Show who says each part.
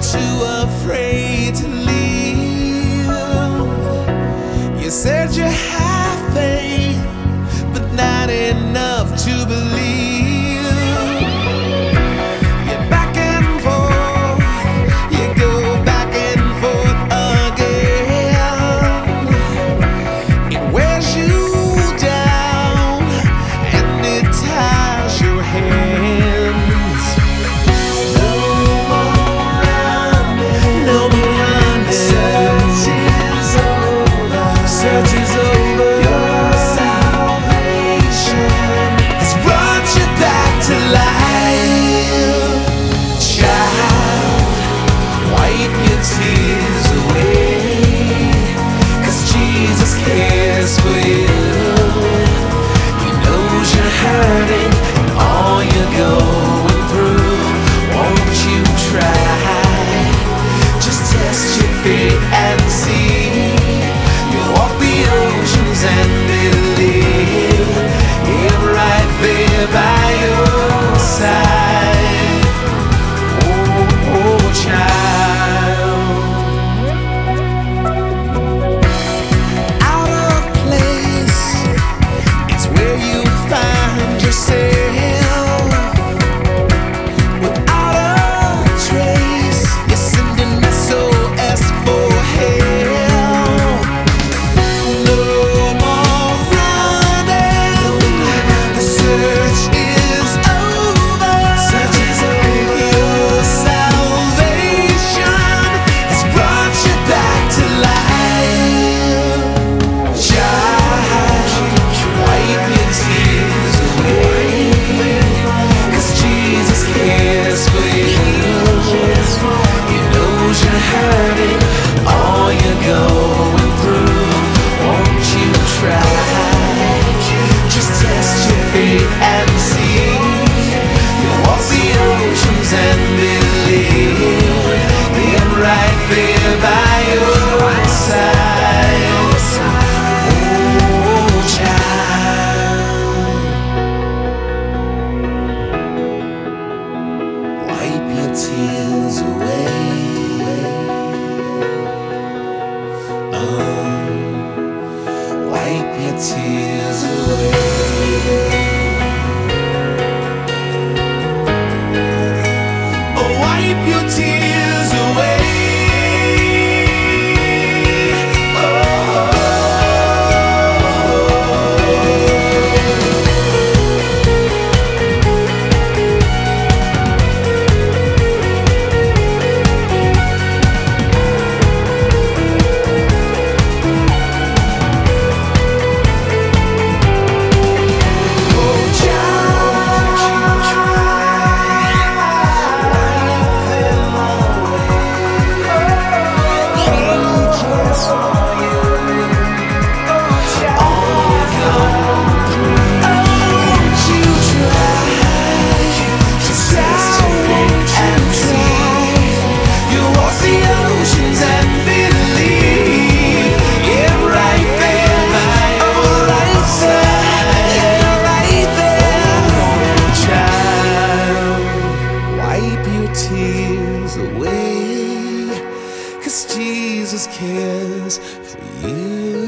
Speaker 1: too afraid to leave. You said you have faith, but not enough to believe. You're back and forth, you go back and forth again. It wears you down and it ties your hands. No more running, no more running. Search is over, search is over. Your salvation has brought you back to life. Child, wipe your tears away, 'cause Jesus cares for you. He knows you're hurting and all you're going through. Won't you try? Just test your faith and see. You walk the oceans and believe Him right there by your side. Oh, oh, child. Out of place is where you find yourself. Without a trace, you're sending SOS for help. No more running, the search is over. Your salvation has brought you back to life. Child, wipe your tears away, 'cause Jesus cares for you. He knows you're hurting, all you're going through. Won't you try? Just test your faith and see. You walk the oceans and believe Him right there by your side. Oh, child, wipe your tears away. Wipe your tears away. Oh, wipe your tears away. Tears away, 'cause Jesus cares for you.